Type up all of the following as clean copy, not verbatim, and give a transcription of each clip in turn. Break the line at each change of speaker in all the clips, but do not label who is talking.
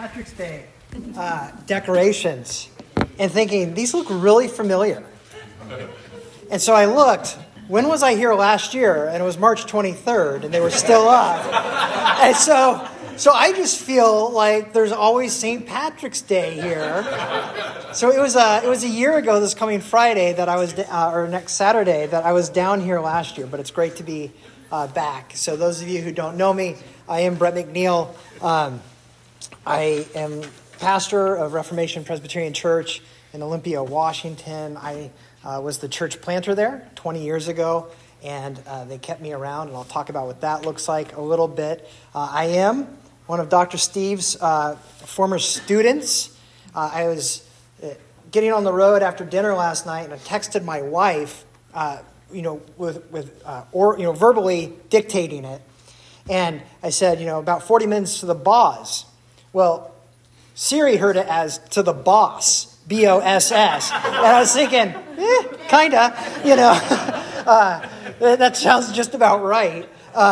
Patrick's Day decorations and thinking, these look really familiar. And so I looked, when was I here last year? And it was March 23rd, and they were still up. And so I just feel like there's always St. Patrick's Day here. So it was a year ago this coming Friday that I was, or next Saturday, that I was down here last year, but it's great to be back. So those of you who don't know me, I am Brett McNeil. I am pastor of Reformation Presbyterian Church in Olympia, Washington. I was the church planter there 20 years ago, and they kept me around, and I'll talk about what that looks like a little bit. I am one of Dr. Steve's former students. I was getting on the road after dinner last night, and I texted my wife, verbally dictating it. And I said, about 40 minutes to the boss. Well, Siri heard it as to the boss, B-O-S-S. And I was thinking, kind of, that sounds just about right.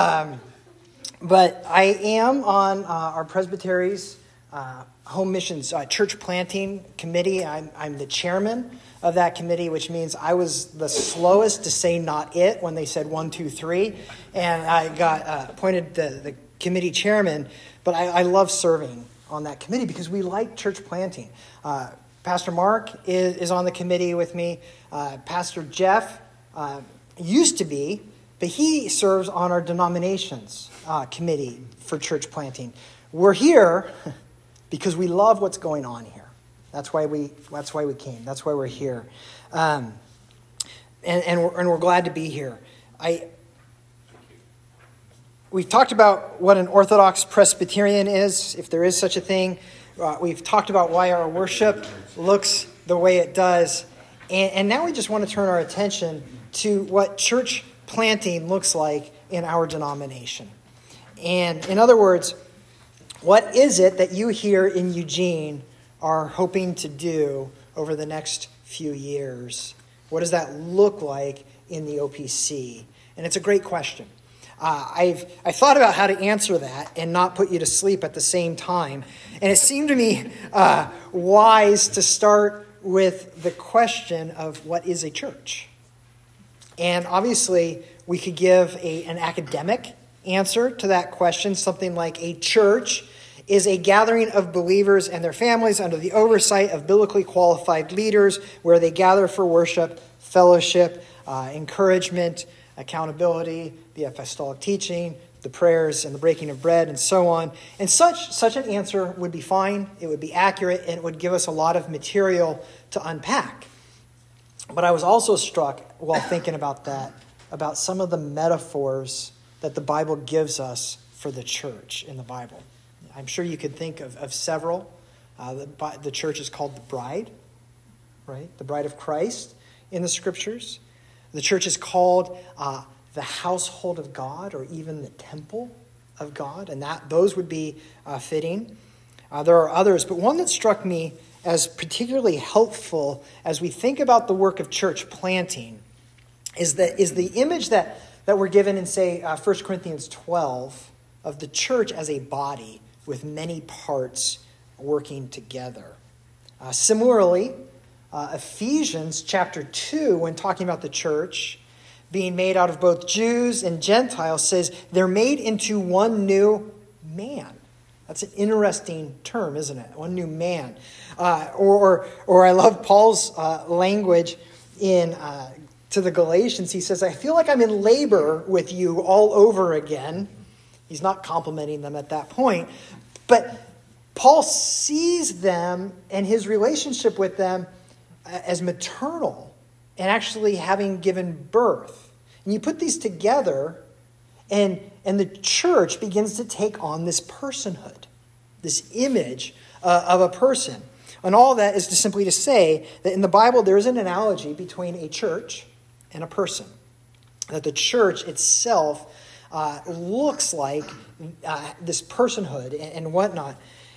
But I am on our Presbytery's Home Missions Church Planting Committee. I'm the chairman of that committee, which means I was the slowest to say not it when they said 1, 2, 3. And I got appointed the committee chairman. But I love serving on that committee because we like church planting. Pastor Mark is on the committee with me. Pastor Jeff used to be, but he serves on our denominations committee for church planting. We're here because we love what's going on here. That's why we came. That's why we're here, and we're glad to be here. We've talked about what an Orthodox Presbyterian is, if there is such a thing. We've talked about why our worship looks the way it does. And now we just want to turn our attention to what church planting looks like in our denomination. And in other words, what is it that you here in Eugene are hoping to do over the next few years? What does that look like in the OPC? And it's a great question. I've thought about how to answer that and not put you to sleep at the same time. And it seemed to me wise to start with the question of what is a church? And obviously, we could give an academic answer to that question, something like a church is a gathering of believers and their families under the oversight of biblically qualified leaders where they gather for worship, fellowship, encouragement, accountability, the apostolic teaching, the prayers and the breaking of bread, and so on. And such an answer would be fine. It would be accurate, and it would give us a lot of material to unpack. But I was also struck while thinking about that, about some of the metaphors that the Bible gives us for the church in the Bible. I'm sure you could think of several. The church is called the bride, right? The bride of Christ in the scriptures. The church is called the household of God, or even the temple of God, and those would be fitting. There are others, but one that struck me as particularly helpful as we think about the work of church planting is the image that we're given in, say, 1 Corinthians 12 of the church as a body with many parts working together. Similarly, Ephesians chapter 2, when talking about the church being made out of both Jews and Gentiles, says they're made into one new man. That's an interesting term, isn't it? One new man. Or I love Paul's language in to the Galatians. He says, I feel like I'm in labor with you all over again. He's not complimenting them at that point. But Paul sees them and his relationship with them as maternal and actually having given birth. And you put these together, and the church begins to take on this personhood, this image of a person. And all that is simply to say that in the Bible there is an analogy between a church and a person. That the church itself looks like this personhood and whatnot.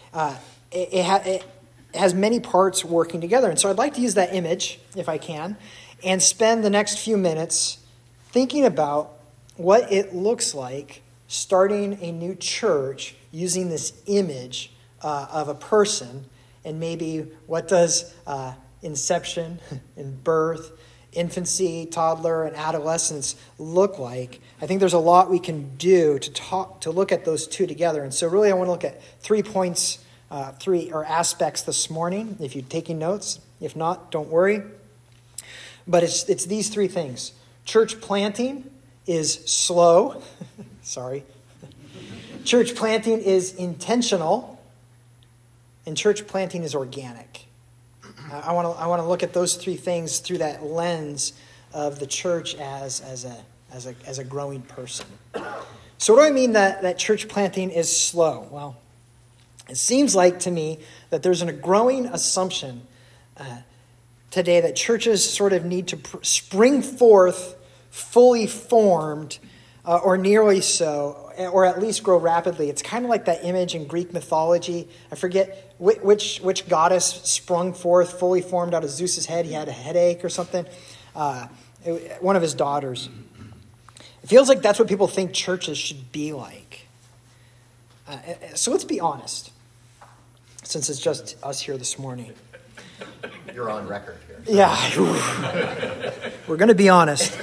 It has many parts working together. And so I'd like to use that image, if I can, and spend the next few minutes thinking about what it looks like starting a new church using this image of a person, and maybe what does inception and birth, infancy, toddler, and adolescence look like. I think there's a lot we can do to look at those two together. And so really I want to look at 3 points, aspects this morning, if you're taking notes. If not, don't worry. But it's these 3 things. Church planting is slow. Sorry. Church planting is intentional. And church planting is organic. I want to look at those 3 things through that lens of the church as a growing person. So what do I mean that church planting is slow? Well, it seems like to me that there's a growing assumption today that churches sort of need to spring forth fully formed or nearly so, or at least grow rapidly. It's kind of like that image in Greek mythology. I forget which goddess sprung forth fully formed out of Zeus's head. He had a headache or something. One of his daughters. It feels like that's what people think churches should be like. So let's be honest, since it's just us here this morning.
You're on record here.
Yeah, we're going to be honest.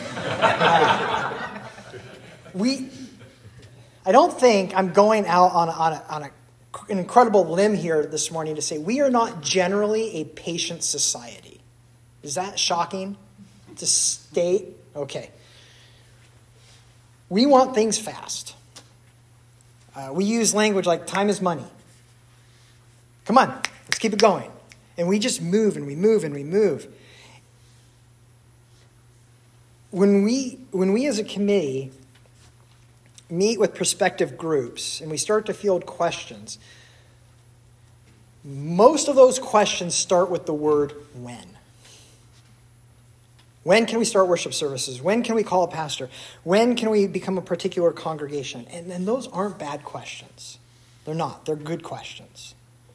I don't think I'm going out on an incredible limb here this morning to say we are not generally a patient society. Is that shocking to state? Okay. We want things fast. We use language like time is money. Come on, let's keep it going. And we just move and we move and we move. When we as a committee meet with prospective groups and we start to field questions, most of those questions start with the word when. When can we start worship services? When can we call a pastor? When can we become a particular congregation? And those aren't bad questions. They're not. They're good questions.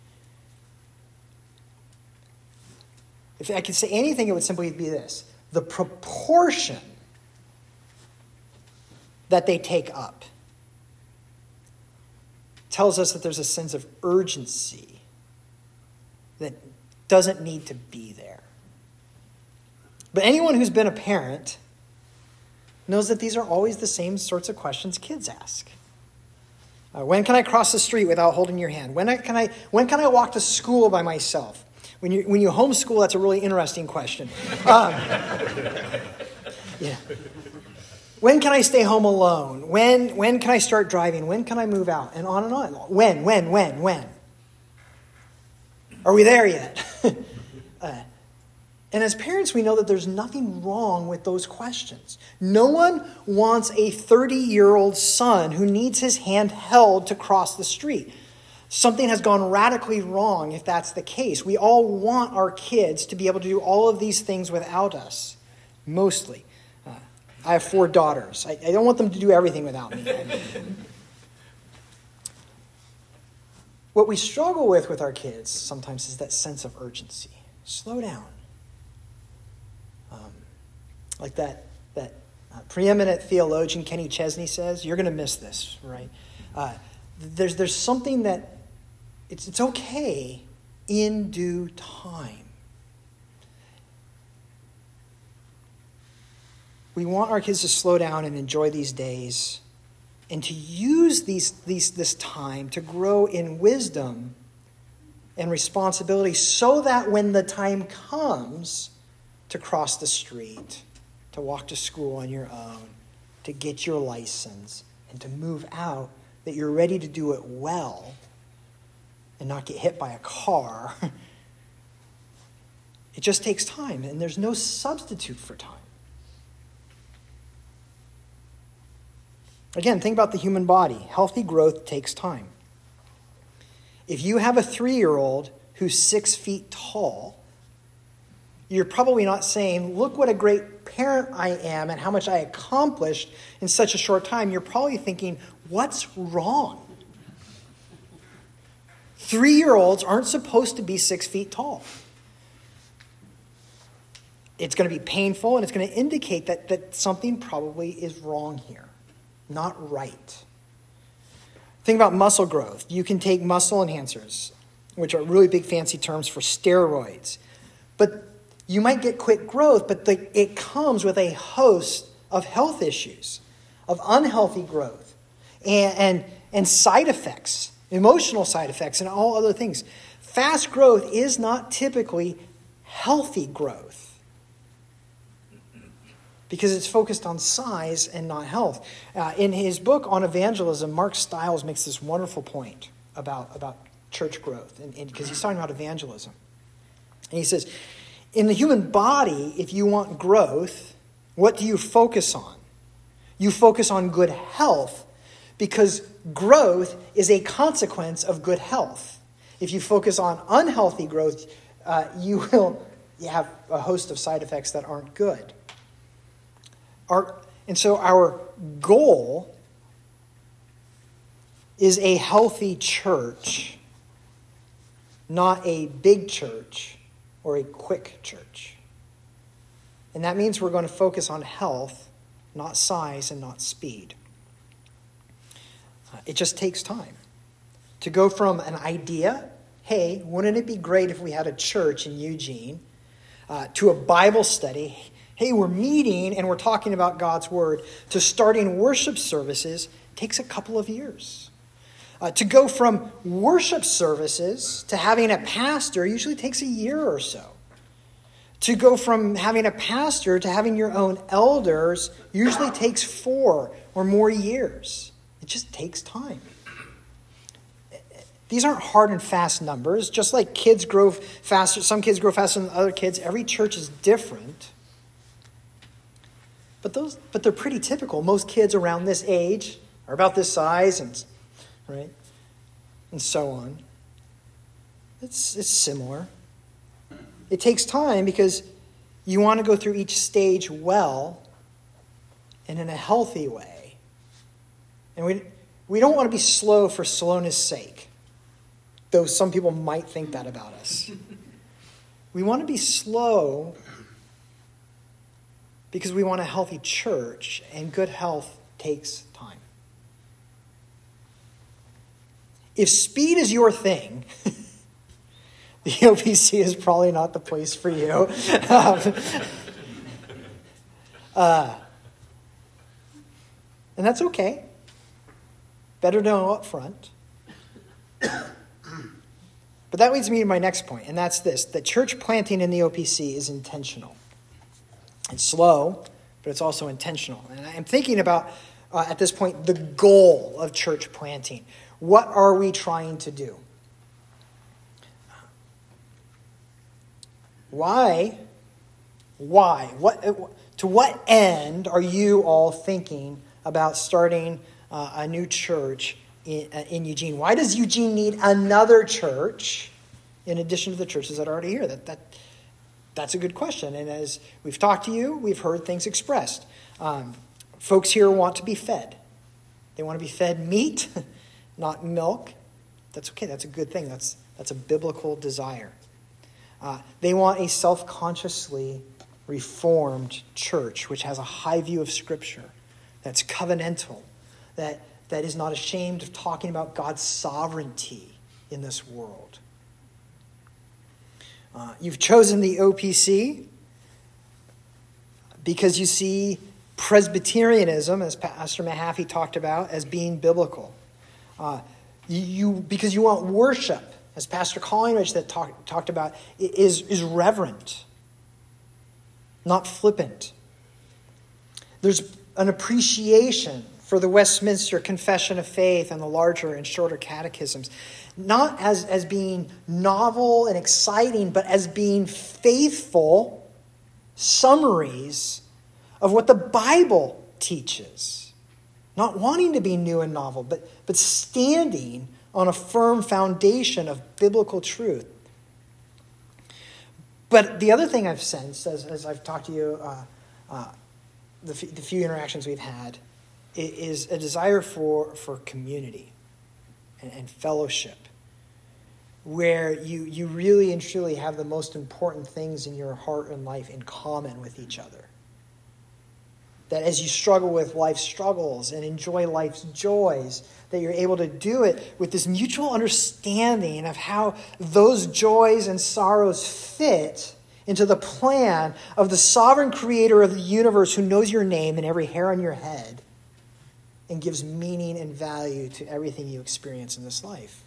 If I could say anything, it would simply be this. The proportion that they take up tells us that there's a sense of urgency that doesn't need to be there. But anyone who's been a parent knows that these are always the same sorts of questions kids ask. When can I cross the street without holding your hand? When can I walk to school by myself? When you homeschool, that's a really interesting question. Yeah. When can I stay home alone? When can I start driving? When can I move out? And on and on. When? Are we there yet? And as parents, we know that there's nothing wrong with those questions. No one wants a 30-year-old son who needs his hand held to cross the street. Something has gone radically wrong if that's the case. We all want our kids to be able to do all of these things without us, mostly. I have 4 daughters. I don't want them to do everything without me. What we struggle with our kids sometimes is that sense of urgency. Slow down. Like that preeminent theologian Kenny Chesney says, you're going to miss this, right? There's something that it's okay in due time. We want our kids to slow down and enjoy these days and to use this time to grow in wisdom and responsibility so that when the time comes to cross the street, to walk to school on your own, to get your license, and to move out, that you're ready to do it well and not get hit by a car. It just takes time, and there's no substitute for time. Again, think about the human body. Healthy growth takes time. If you have a 3-year-old who's 6 feet tall, you're probably not saying, look what a great parent I am and how much I accomplished in such a short time. You're probably thinking, what's wrong? 3-year-olds aren't supposed to be 6 feet tall. It's going to be painful, and it's going to indicate that something probably is wrong here, not right. Think about muscle growth. You can take muscle enhancers. which are really big fancy terms for steroids. But you might get quick growth, but it comes with a host of health issues, of unhealthy growth, and side effects, emotional side effects, and all other things. Fast growth is not typically healthy growth because it's focused on size and not health. In his book on evangelism, Mark Stiles makes this wonderful point about church growth, and because he's talking about evangelism. And he says, in the human body, if you want growth, what do you focus on? You focus on good health because growth is a consequence of good health. If you focus on unhealthy growth, you have a host of side effects that aren't good. And so our goal is a healthy church, not a big church or a quick church. And that means we're going to focus on health, not size and not speed. It just takes time to go from an idea, hey, wouldn't it be great if we had a church in Eugene, to a Bible study, hey, we're meeting and we're talking about God's word, to starting worship services takes a couple of years. To go from worship services to having a pastor usually takes a year or so. To go from having a pastor to having your own elders usually takes 4 or more years. It just takes time. These aren't hard and fast numbers. Just like kids grow faster, some kids grow faster than other kids. Every church is different. But they're pretty typical. Most kids around this age are about this size, and so on. It's similar. It takes time because you want to go through each stage well and in a healthy way. And we don't want to be slow for slowness' sake, though some people might think that about us. We want to be slow because we want a healthy church, and good health takes time. If speed is your thing, the OPC is probably not the place for you. And that's okay. Better to know up front. But that leads me to my next point, and that's this: that church planting in the OPC is intentional. It's slow, but it's also intentional. And I'm thinking about, at this point, the goal of church planting. What are we trying to do? Why? To what end are you all thinking about starting a new church in Eugene? Why does Eugene need another church in addition to the churches that are already here? That's a good question. And as we've talked to you, we've heard things expressed. Folks here want to be fed. They want to be fed meat, not milk. That's okay. That's a good thing. That's a biblical desire. They want a self-consciously reformed church, which has a high view of Scripture, that's covenantal, that is not ashamed of talking about God's sovereignty in this world. You've chosen the OPC because you see Presbyterianism, as Pastor Mahaffey talked about, as being biblical. Because you want worship, as Pastor Collingridge that talked about, is reverent, not flippant. There's an appreciation for the Westminster Confession of Faith and the larger and shorter catechisms, not as being novel and exciting, but as being faithful summaries of what the Bible teaches. Not wanting to be new and novel, but standing on a firm foundation of biblical truth. But the other thing I've sensed, as I've talked to you, the few interactions we've had, is a desire for community and fellowship, where you really and truly have the most important things in your heart and life in common with each other. That as you struggle with life's struggles and enjoy life's joys, that you're able to do it with this mutual understanding of how those joys and sorrows fit into the plan of the sovereign creator of the universe who knows your name and every hair on your head and gives meaning and value to everything you experience in this life.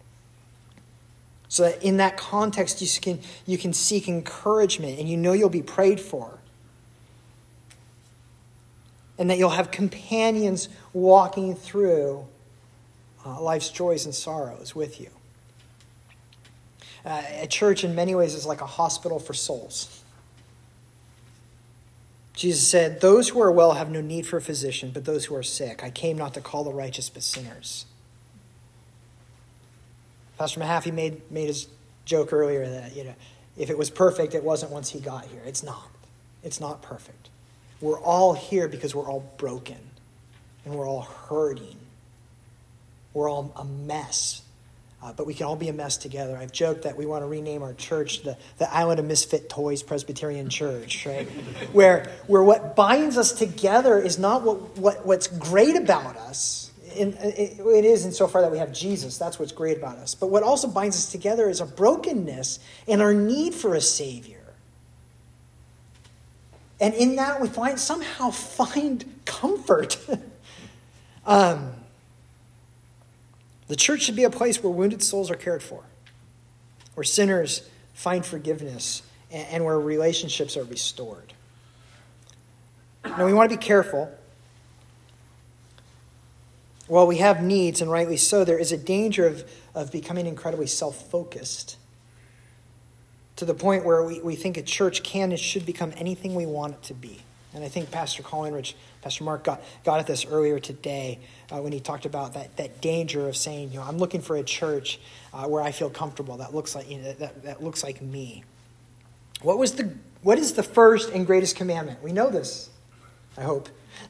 So that in that context, you can seek encouragement and you know you'll be prayed for. And that you'll have companions walking through life's joys and sorrows with you. A church in many ways is like a hospital for souls. Jesus said, "Those who are well have no need for a physician, but those who are sick. I came not to call the righteous, but sinners." Pastor Mahaffey made his joke earlier that, if it was perfect, it wasn't once he got here. It's not. It's not perfect. We're all here because we're all broken. And we're all hurting. We're all a mess. But we can all be a mess together. I've joked that we want to rename our church the Island of Misfit Toys Presbyterian Church, right? where what binds us together is not what's great about us. It is insofar that we have Jesus. That's what's great about us. But what also binds us together is our brokenness and our need for a Savior. And in that we somehow find comfort. The church should be a place where wounded souls are cared for, where sinners find forgiveness, and where relationships are restored. Now we want to be careful. While we have needs, and rightly so, there is a danger of becoming incredibly self-focused to the point where we think a church can and should become anything we want it to be. And I think Pastor Coleridge, Pastor Mark got at this earlier today when he talked about that danger of saying, I'm looking for a church where I feel comfortable, that looks like that looks like me. What is the first and greatest commandment? We know this, I hope.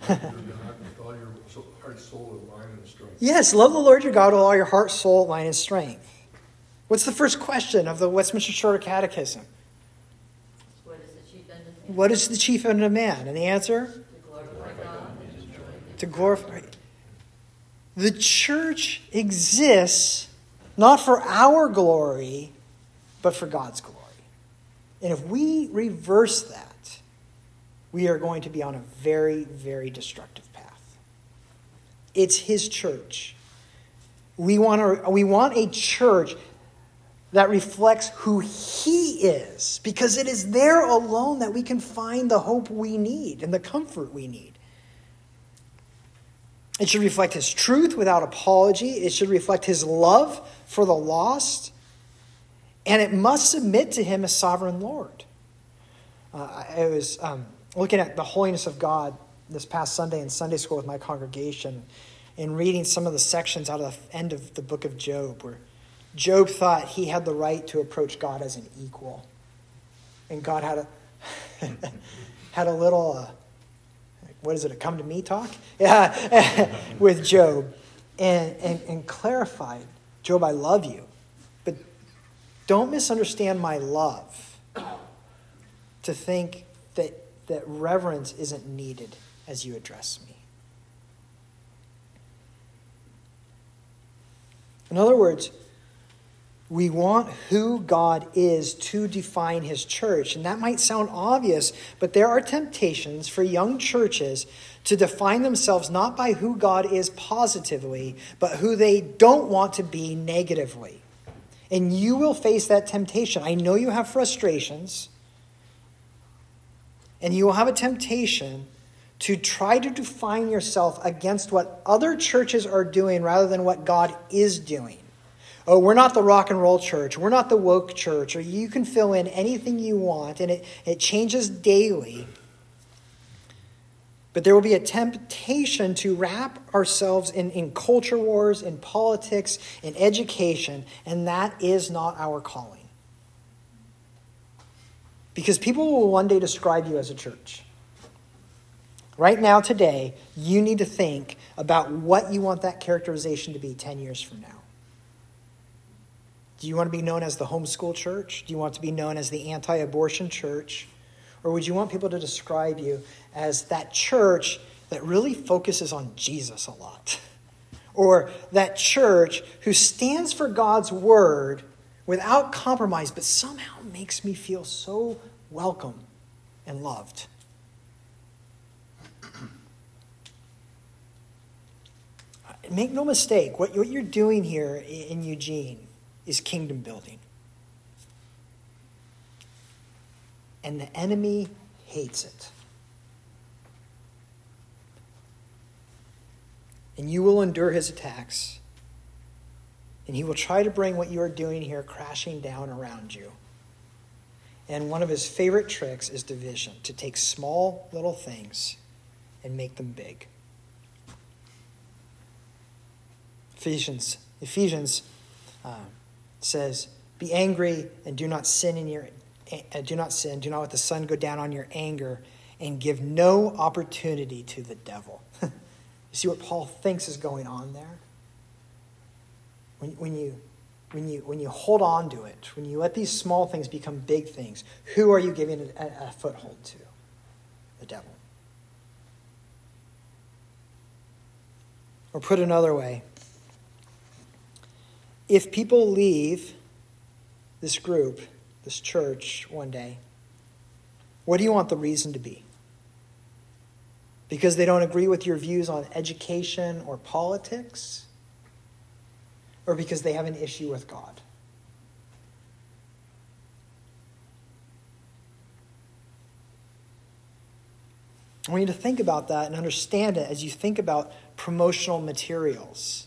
Heart, soul, and mind and strength.
Yes, love the Lord your God with all your heart, soul, mind, and strength. What's the first question of the Westminster Shorter Catechism?
What is the chief end of man?
What is the chief end of man? And the answer?
To glorify God and to enjoy His
To glorify. The church exists not for our glory, but for God's glory. And if we reverse that, we are going to be on a very, very destructive path. It's His church. We want a church that reflects who He is, because it is there alone that we can find the hope we need and the comfort we need. It should reflect His truth without apology. It should reflect His love for the lost. And it must submit to Him as sovereign Lord. I was looking at the holiness of God this past Sunday in Sunday school with my congregation and reading some of the sections out of the end of the book of Job, where Job thought he had the right to approach God as an equal. And God had a little, what is it, a come to me talk? Yeah, with Job and clarified, Job, I love you, but don't misunderstand my love to think that reverence isn't needed as you address me. In other words, we want who God is to define His church. And that might sound obvious, but there are temptations for young churches to define themselves not by who God is positively, but who they don't want to be negatively. And you will face that temptation. I know you have frustrations. And you will have a temptation to try to define yourself against what other churches are doing rather than what God is doing. Oh, we're not the rock and roll church. We're not the woke church. Or you can fill in anything you want, and it changes daily. But there will be a temptation to wrap ourselves in culture wars, in politics, in education, and that is not our calling. Because people will one day describe you as a church. Right now, today, you need to think about what you want that characterization to be 10 years from now. Do you want to be known as the homeschool church? Do you want to be known as the anti-abortion church? Or would you want people to describe you as that church that really focuses on Jesus a lot? Or that church who stands for God's word without compromise, but somehow makes me feel so welcome and loved? Make no mistake, what you're doing here in Eugene is kingdom building. And the enemy hates it. And you will endure his attacks. And he will try to bring what you are doing here crashing down around you. And one of his favorite tricks is division, to take small little things and make them big. Ephesians says, "Be angry and do not sin do not sin. Do not let the sun go down on your anger, and give no opportunity to the devil." You see what Paul thinks is going on there? When you hold on to it, when you let these small things become big things, who are you giving a foothold to? The devil. Or put another way, if people leave this group, this church, one day, what do you want the reason to be? Because they don't agree with your views on education or politics? Or because they have an issue with God? I want you to think about that and understand it as you think about promotional materials.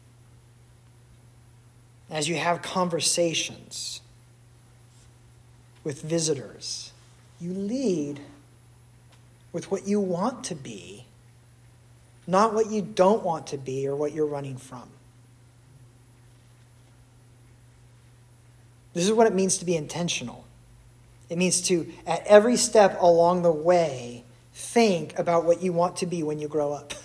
As you have conversations with visitors, you lead with what you want to be, not what you don't want to be or what you're running from. This is what it means to be intentional. It means to, at every step along the way, think about what you want to be when you grow up.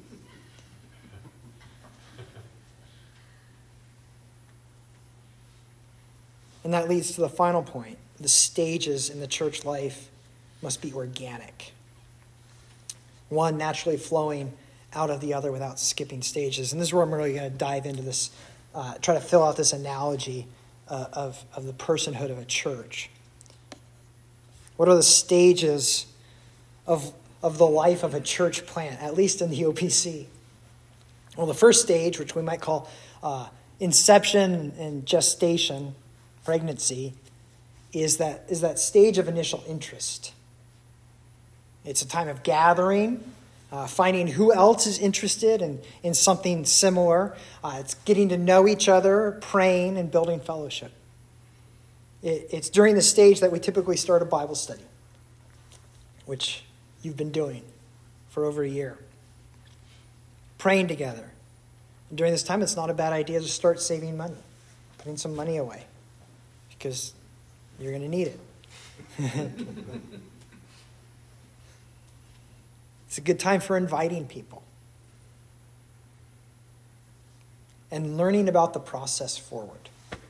And that leads to the final point. The stages in the church life must be organic. One naturally flowing out of the other without skipping stages. And this is where I'm really going to dive into this, try to fill out this analogy of the personhood of a church. What are the stages of the life of a church plant, at least in the OPC? Well, the first stage, which we might call inception and gestation, pregnancy, is that stage of initial interest. It's a time of gathering, finding who else is interested in something similar. It's getting to know each other, praying, and building fellowship. It's during this stage that we typically start a Bible study, which you've been doing for over a year. Praying together. And during this time, it's not a bad idea to start saving money, putting some money away, because you're going to need it. It's a good time for inviting people and learning about the process forward.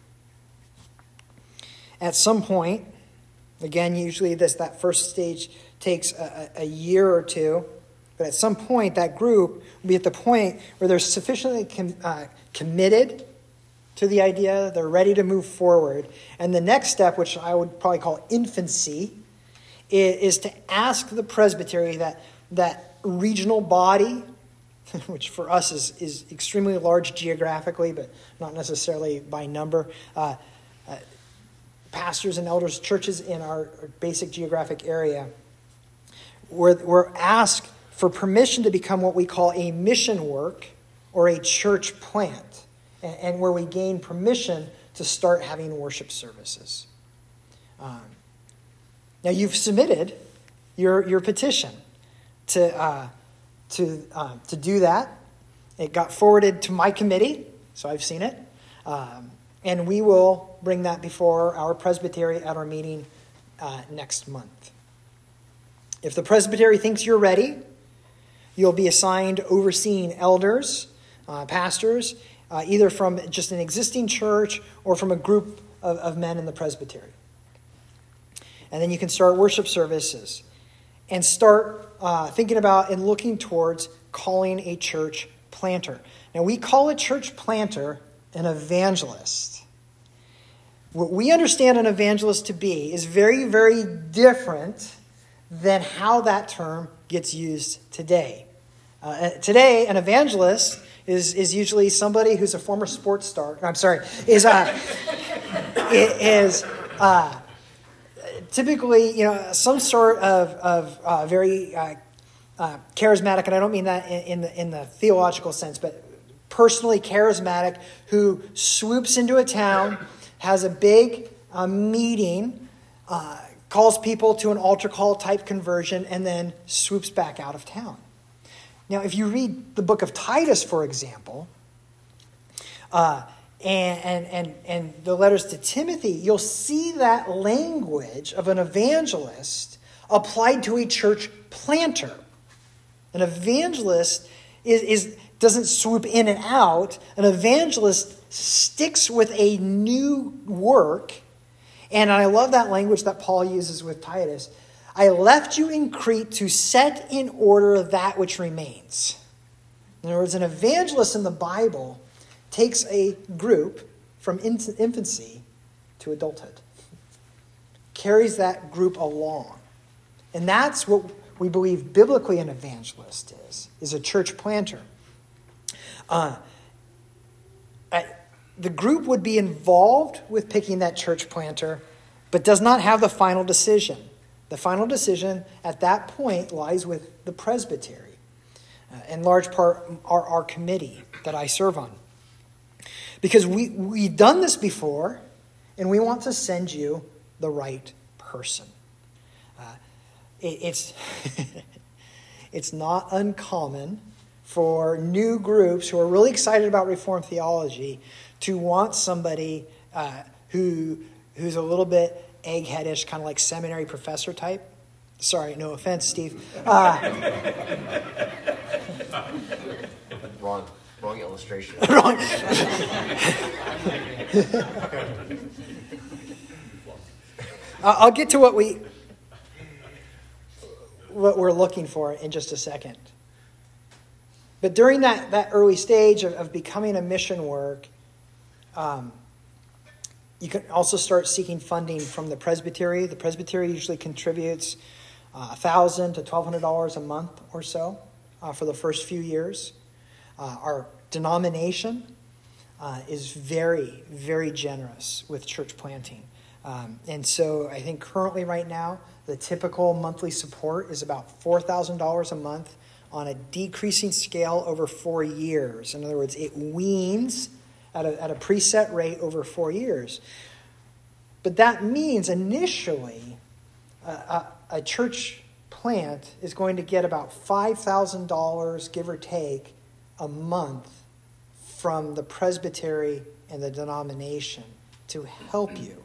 At some point, again, usually that first stage takes a year or two, but at some point, that group will be at the point where they're sufficiently committed to the idea, they're ready to move forward. And the next step, which I would probably call infancy, is to ask the presbytery, that regional body, which for us is extremely large geographically, but not necessarily by number, pastors and elders, churches in our basic geographic area, we're asked for permission to become what we call a mission work or a church plant, and where we gain permission to start having worship services. Now you've submitted your petition to do that. It got forwarded to my committee, so I've seen it. And we will bring that before our presbytery at our meeting next month. If the presbytery thinks you're ready, you'll be assigned overseeing elders, pastors, either from just an existing church or from a group of men in the presbytery. And then you can start worship services and start thinking about and looking towards calling a church planter. Now, we call a church planter an evangelist. What we understand an evangelist to be is very, very different than how that term gets used today. Today, an evangelist is usually somebody who's a former sports star. Typically, some sort of very charismatic, and I don't mean that in the theological sense, but personally charismatic, who swoops into a town, has a big meeting, calls people to an altar call type conversion, and then swoops back out of town. Now, if you read the book of Titus, for example, and the letters to Timothy, you'll see that language of an evangelist applied to a church planter. An evangelist doesn't swoop in and out. An evangelist sticks with a new work. And I love that language that Paul uses with Titus. I left you in Crete to set in order that which remains. In other words, an evangelist in the Bible takes a group from infancy to adulthood, carries that group along. And that's what we believe biblically an evangelist is a church planter. The group would be involved with picking that church planter, but does not have the final decision. The final decision at that point lies with the presbytery, in large part our committee that I serve on. Because we've done this before, and we want to send you the right person. It's not uncommon for new groups who are really excited about Reformed theology to want somebody who's a little bit eggheadish, kind of like seminary professor type. Sorry, no offense, Steve.
Wrong illustration.
Wrong. I'll get to what we're looking for in just a second. But during that early stage of becoming a mission work, you can also start seeking funding from the presbytery. The presbytery usually contributes $1,000 to $1,200 a month or so for the first few years. Our denomination is very, very generous with church planting. And so I think currently right now, the typical monthly support is about $4,000 a month on a decreasing scale over 4 years. In other words, it weans at a preset rate over 4 years. But that means initially a church plant is going to get about $5,000, give or take, a month from the presbytery and the denomination to help you.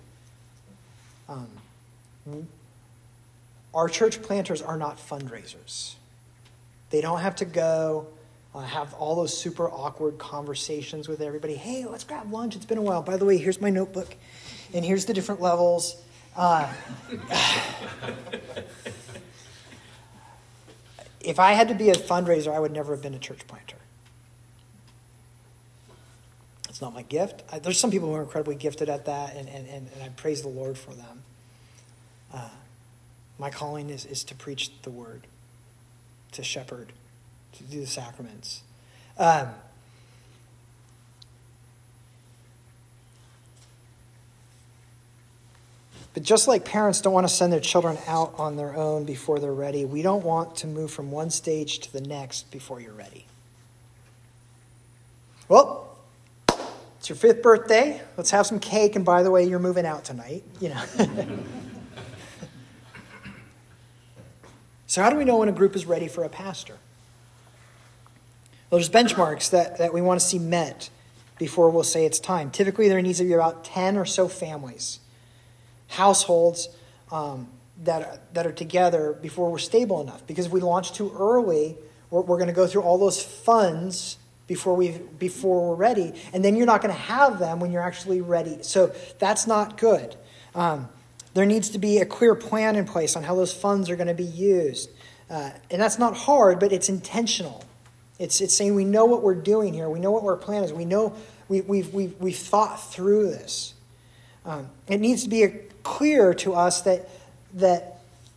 Our church planters are not fundraisers. They don't have to go have all those super awkward conversations with everybody. Hey, let's grab lunch. It's been a while. By the way, here's my notebook, and here's the different levels. If I had to be a fundraiser, I would never have been a church planter. It's not my gift. There's some people who are incredibly gifted at that, and I praise the Lord for them. My calling is to preach the word, to shepherd, to do the sacraments. But just like parents don't want to send their children out on their own before they're ready, we don't want to move from one stage to the next before you're ready. Well, it's your 5th birthday. Let's have some cake. And by the way, you're moving out tonight. So how do we know when a group is ready for a pastor? Well, there's benchmarks that we want to see met before we'll say it's time. Typically, there needs to be about 10 or so families, households that are together before we're stable enough. Because if we launch too early, we're going to go through all those funds before we're ready, and then you're not going to have them when you're actually ready. So that's not good. There needs to be a clear plan in place on how those funds are going to be used. And that's not hard, but it's intentional. It's saying we know what we're doing here. We know what our plan is. We know we've thought through this. It needs to be clear to us that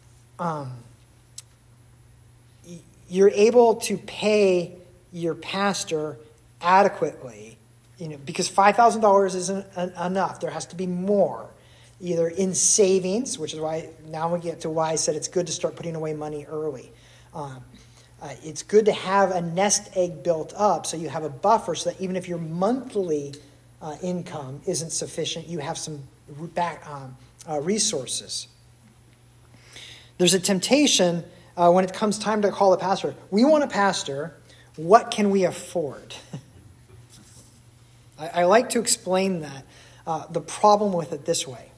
you're able to pay your pastor adequately, because $5,000 isn't enough. There has to be more, either in savings, which is why now we get to why I said it's good to start putting away money early. It's good to have a nest egg built up so you have a buffer so that even if your monthly income isn't sufficient, you have some resources. There's a temptation when it comes time to call a pastor. We want a pastor. What can we afford? I like to explain that, the problem with it this way.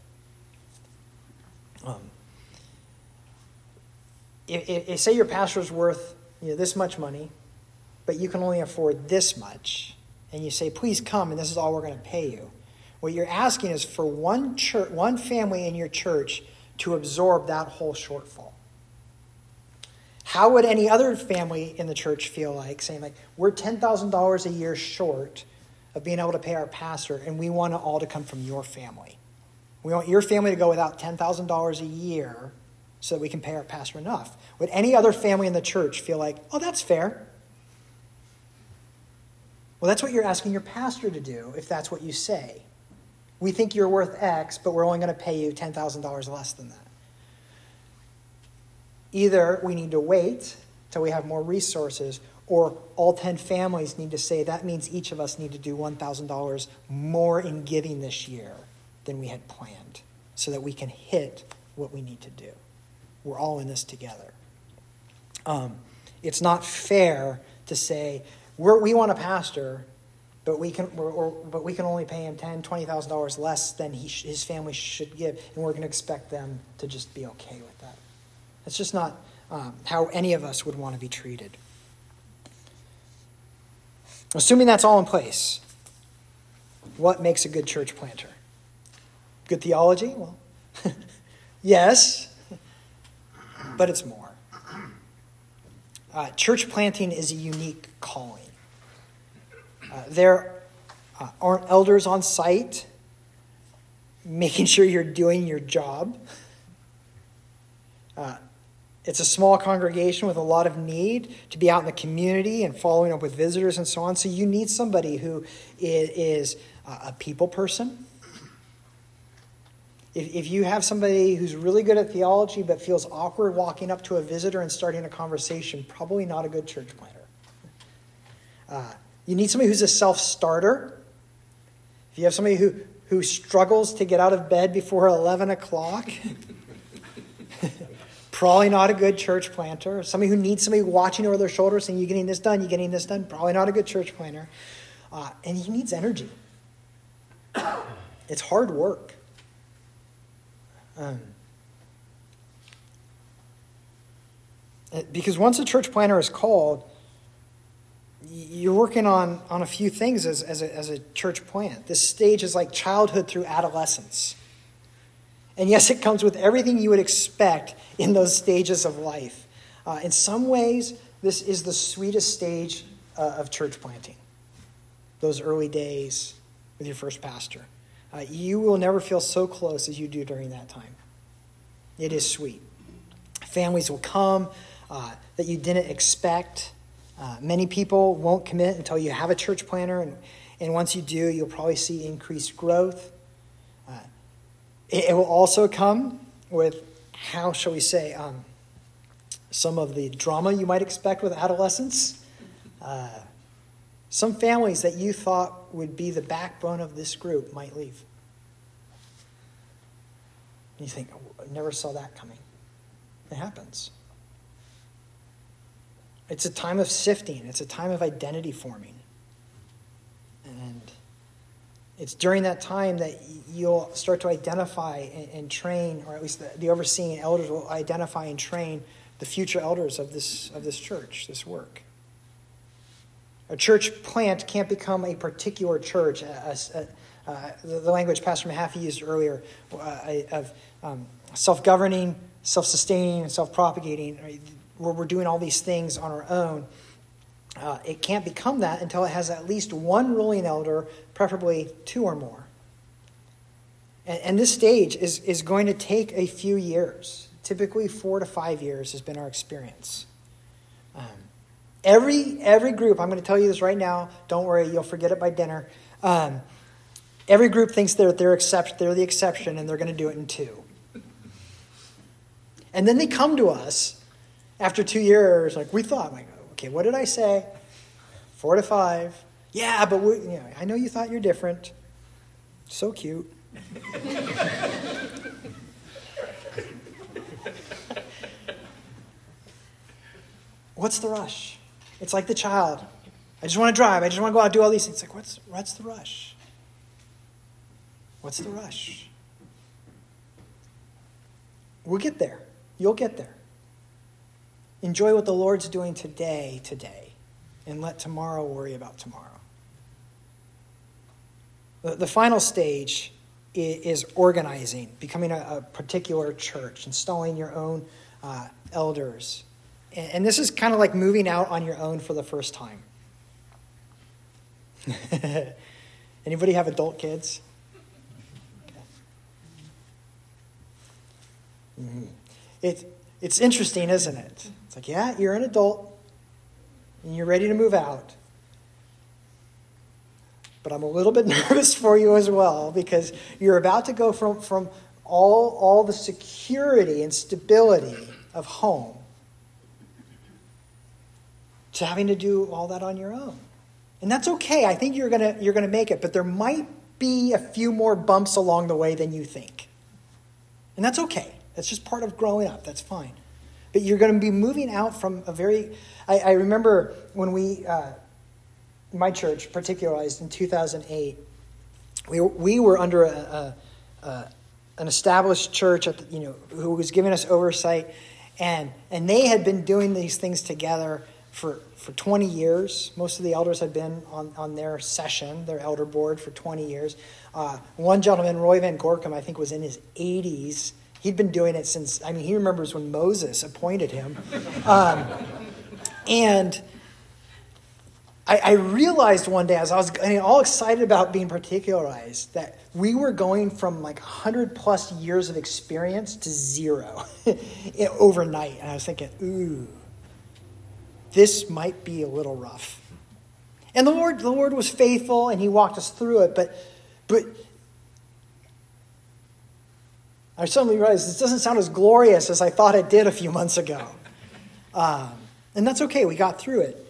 If say your pastor's worth this much money, but you can only afford this much, and you say, please come, and this is all we're going to pay you. What you're asking is for one family in your church to absorb that whole shortfall. How would any other family in the church feel like saying, we're $10,000 a year short of being able to pay our pastor, and we want it all to come from your family. We want your family to go without $10,000 a year so that we can pay our pastor enough. Would any other family in the church feel like, oh, that's fair? Well, that's what you're asking your pastor to do if that's what you say. We think you're worth X, but we're only going to pay you $10,000 less than that. Either we need to wait till we have more resources, or all 10 families need to say that means each of us need to do $1,000 more in giving this year than we had planned so that we can hit what we need to do. We're all in this together. It's not fair to say we want a pastor, but we can only pay him $10,000, $20,000 less than his family should give, and we're going to expect them to just be okay with that. It's just not how any of us would want to be treated. Assuming that's all in place, what makes a good church planter? Good theology? Well, yes, but it's more. Church planting is a unique calling. There aren't elders on site making sure you're doing your job. It's a small congregation with a lot of need to be out in the community and following up with visitors and so on. So you need somebody who is a people person. If you have somebody who's really good at theology but feels awkward walking up to a visitor and starting a conversation, probably not a good church planter. You need somebody who's a self-starter. If you have somebody who struggles to get out of bed before 11 o'clock, probably not a good church planter. Somebody who needs somebody watching over their shoulder saying, you getting this done, you getting this done, probably not a good church planter. And he needs energy. It's hard work. Because once a church planter is called, you're working on a few things as a church plant. This stage is like childhood through adolescence. And yes, it comes with everything you would expect in those stages of life. In some ways, this is the sweetest stage of church planting. Those early days with your first pastor. You will never feel so close as you do during that time. It is sweet. Families will come that you didn't expect. Many people won't commit until you have a church planter. And once you do, you'll probably see increased growth. It will also come with, how shall we say, some of the drama you might expect with adolescents. Some families that you thought would be the backbone of this group might leave. And you think, oh, I never saw that coming. It happens. It's a time of sifting. It's a time of identity forming. And it's during that time that you'll start to identify and train, or at least the overseeing elders will identify and train the future elders of this church, this work. A church plant can't become a particular church, the language Pastor Mahaffey used earlier of self-governing, self-sustaining, and self-propagating, right, where we're doing all these things on our own. It can't become that until it has at least one ruling elder, preferably 2 or more. And this stage is going to take a few years. Typically 4 to 5 years has been our experience. Every group, I'm going to tell you this right now, don't worry, you'll forget it by dinner. Every group thinks they're the exception and they're going to do it in 2. And then they come to us after 2 years, like, we thought, like, okay, what did I say? 4 to 5. Yeah, but I know you thought you're different. So cute. What's the rush? It's like the child. I just want to drive. I just want to go out and do all these things. It's like, what's the rush? What's the rush? We'll get there. You'll get there. Enjoy what the Lord's doing today, and let tomorrow worry about tomorrow. The final stage is organizing, becoming a particular church, installing your own elders. And this is kind of like moving out on your own for the first time. Anybody have adult kids? Okay. Mm-hmm. It's interesting, isn't it? It's like, yeah, you're an adult, and you're ready to move out. But I'm a little bit nervous for you as well, because you're about to go from all the security and stability of home to having to do all that on your own. And that's okay. I think you're gonna make it, but there might be a few more bumps along the way than you think. And that's okay. That's just part of growing up. That's fine. But you're going to be moving out from a very... I remember when my church particularized in 2008, we were under an established church who was giving us oversight, and they had been doing these things together for 20 years. Most of the elders had been on their session, their elder board, for 20 years. One gentleman, Roy Van Gorkum, I think was in his 80s. He'd been doing it since, he remembers when Moses appointed him. And I realized one day, as I was all excited about being particularized, that we were going from like 100 plus years of experience to 0 overnight. And I was thinking, ooh, this might be a little rough. And the Lord was faithful, and he walked us through it. But I suddenly realized this doesn't sound as glorious as I thought it did a few months ago. And that's okay. We got through it.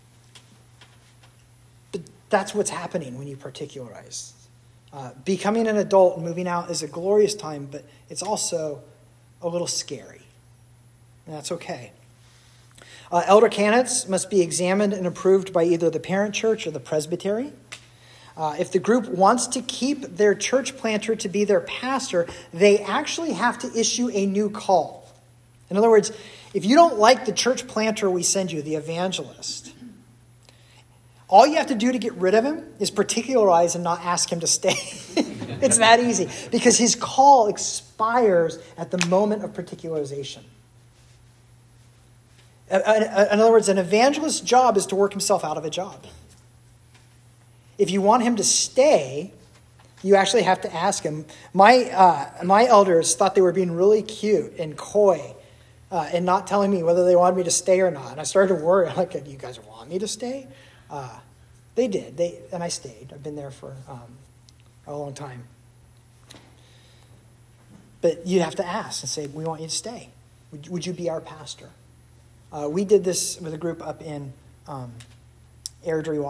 But that's what's happening when you particularize. Becoming an adult and moving out is a glorious time, but it's also a little scary. And that's okay. Elder candidates must be examined and approved by either the parent church or the presbytery. If the group wants to keep their church planter to be their pastor, they actually have to issue a new call. In other words, if you don't like the church planter we send you, the evangelist, all you have to do to get rid of him is particularize and not ask him to stay. It's that easy, because his call expires at the moment of particularization. In other words, an evangelist's job is to work himself out of a job. If you want him to stay, you actually have to ask him. My elders thought they were being really cute and coy and not telling me whether they wanted me to stay or not. And I started to worry, like, do you guys want me to stay? They did, and I stayed. I've been there for a long time. But you have to ask and say, we want you to stay. Would you be our pastor? We did this with a group up in Airdrie,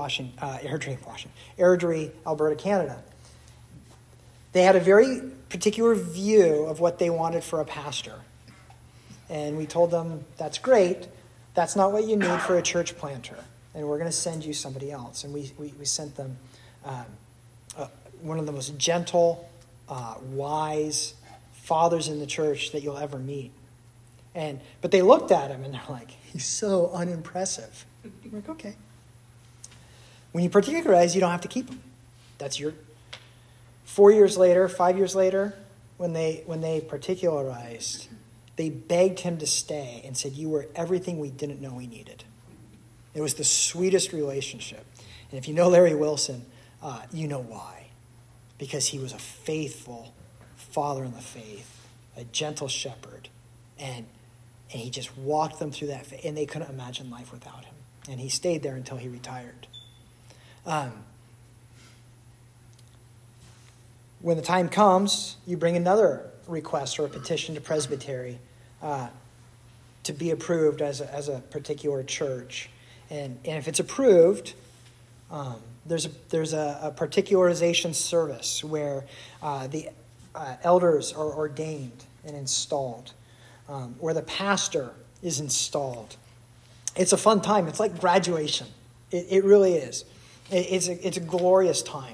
Alberta, Canada. They had a very particular view of what they wanted for a pastor. And we told them, that's great. That's not what you need for a church planter. And we're going to send you somebody else. And we sent them one of the most gentle, wise fathers in the church that you'll ever meet. But they looked at him and they're like, he's so unimpressive. I'm like, okay. When you particularize, you don't have to keep him. That's your 5 years later, when they particularized, they begged him to stay and said, "You were everything we didn't know we needed." It was the sweetest relationship. And if you know Larry Wilson, you know why. Because he was a faithful father in the faith, a gentle shepherd, and he just walked them through that faith, and they couldn't imagine life without him. And he stayed there until he retired. When the time comes, you bring another request or a petition to presbytery to be approved as a particular church. And if it's approved, there's a particularization service where the elders are ordained and installed, where the pastor is installed. It's a fun time. It's like graduation. It really is. It's a glorious time.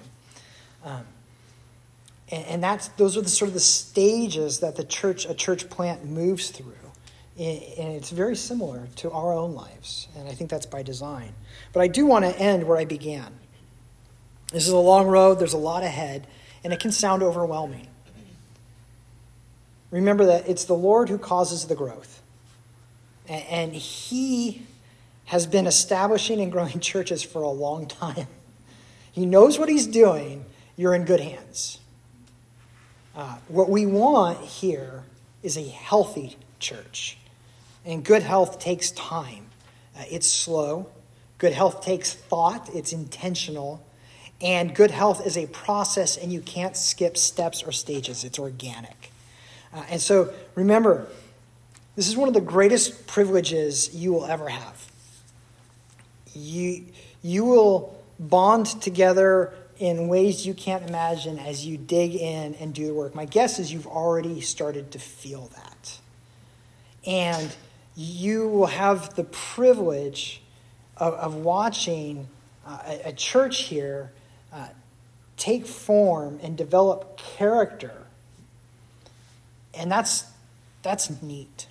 And those are the sort of the stages that a church plant moves through. And it's very similar to our own lives. And I think that's by design. But I do want to end where I began. This is a long road. There's a lot ahead. And it can sound overwhelming. Remember that it's the Lord who causes the growth. And he has been establishing and growing churches for a long time. He knows what he's doing. You're in good hands. What we want here is a healthy church. And good health takes time. It's slow. Good health takes thought. It's intentional. And good health is a process, and you can't skip steps or stages. It's organic. And so remember, this is one of the greatest privileges you will ever have. You will bond together in ways you can't imagine as you dig in and do the work. My guess is you've already started to feel that. And you will have the privilege of watching a church here take form and develop character. And that's neat.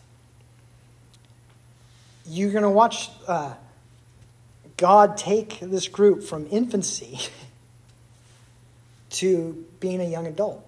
You're going to watch God take this group from infancy to being a young adult.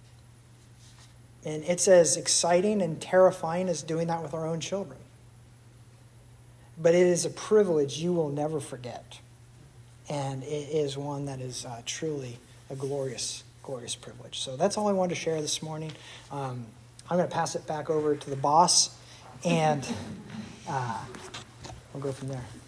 And it's as exciting and terrifying as doing that with our own children. But it is a privilege you will never forget. And it is one that is truly a glorious, glorious privilege. So that's all I wanted to share this morning. I'm going to pass it back over to the boss, and we'll go from there.